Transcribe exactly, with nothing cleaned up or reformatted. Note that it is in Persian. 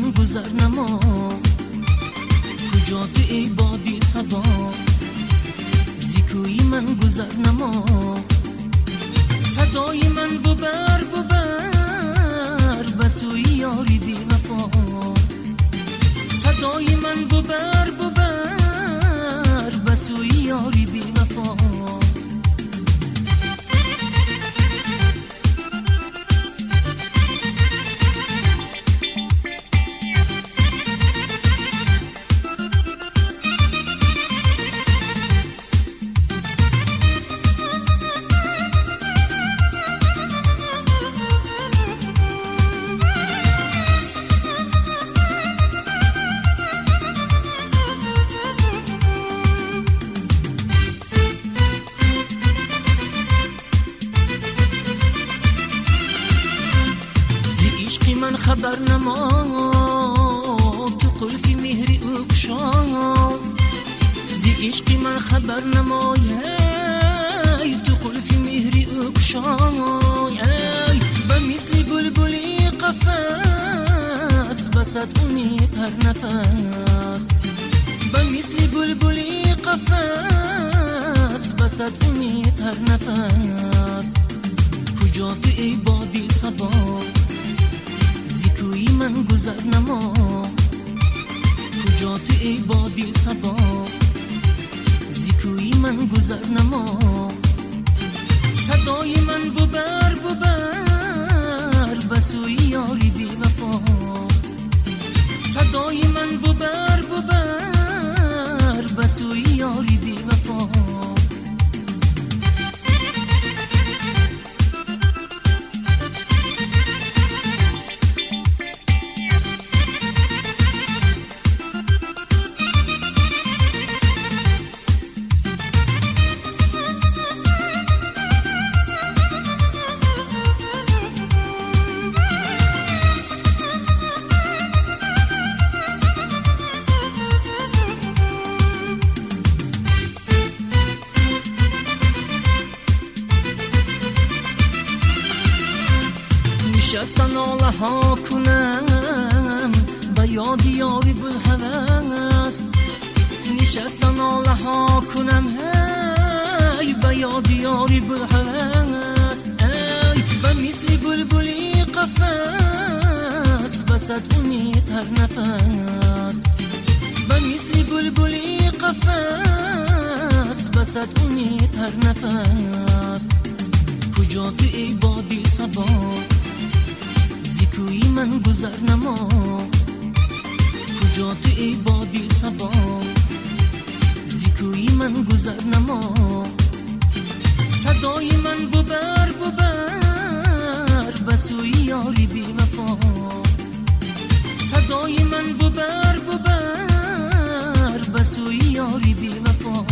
من گذر نما، کجا تو ای بادی صبا، زیکوی من گذر نما، صدای من ببر ببر بسوی یاری بی وفا، صدای من ببر ببر بسوی یاری بی وفا. من خبر نما، تو قلفی مهری اکشان، زی عشقی من خبر نما، تو قلفی مهری اکشان، به مثل بلبلی قفس بسد امید هر نفس، به مثل بلبلی قفس بسد امید هر نفس. کجا تو ای بادی صبا، زیکوی من گذر نما، کجا تو ای بادی صبا، زیکوی من گذر نما، صدای من ببر ببر بسوی یاری بی وفا، صدای من ببر ببر بسوی یاری بی وفا. نشستن آله ها کنم با یاد یاری بلحوث، نشستن آله ها کنم هی با یاد یاری بلحوث، ای با مثل بلبلی قفس بسد امید هر نفس، با مثل بلبلی قفس بسد امید هر نفس. کجا تو ای بادی صبا، زیکوی من گذر نما، کجا تو ای بادی صبا، زیکوی من گذر نما، صدای من ببر ببر بسوی یاری بی وفا، صدای من ببر ببر بسوی یاری بی وفا.